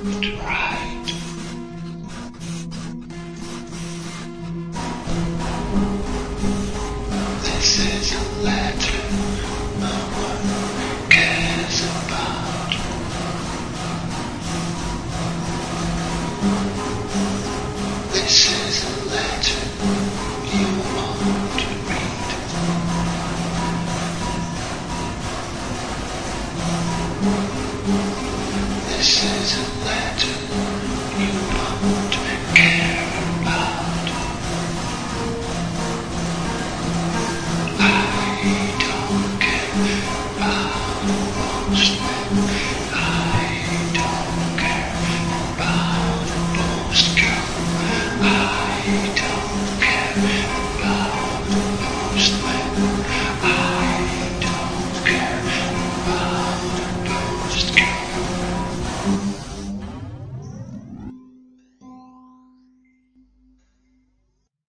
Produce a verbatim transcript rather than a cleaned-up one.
to write. This is a letter no one cares about. This is a letter you want to read. This is a letter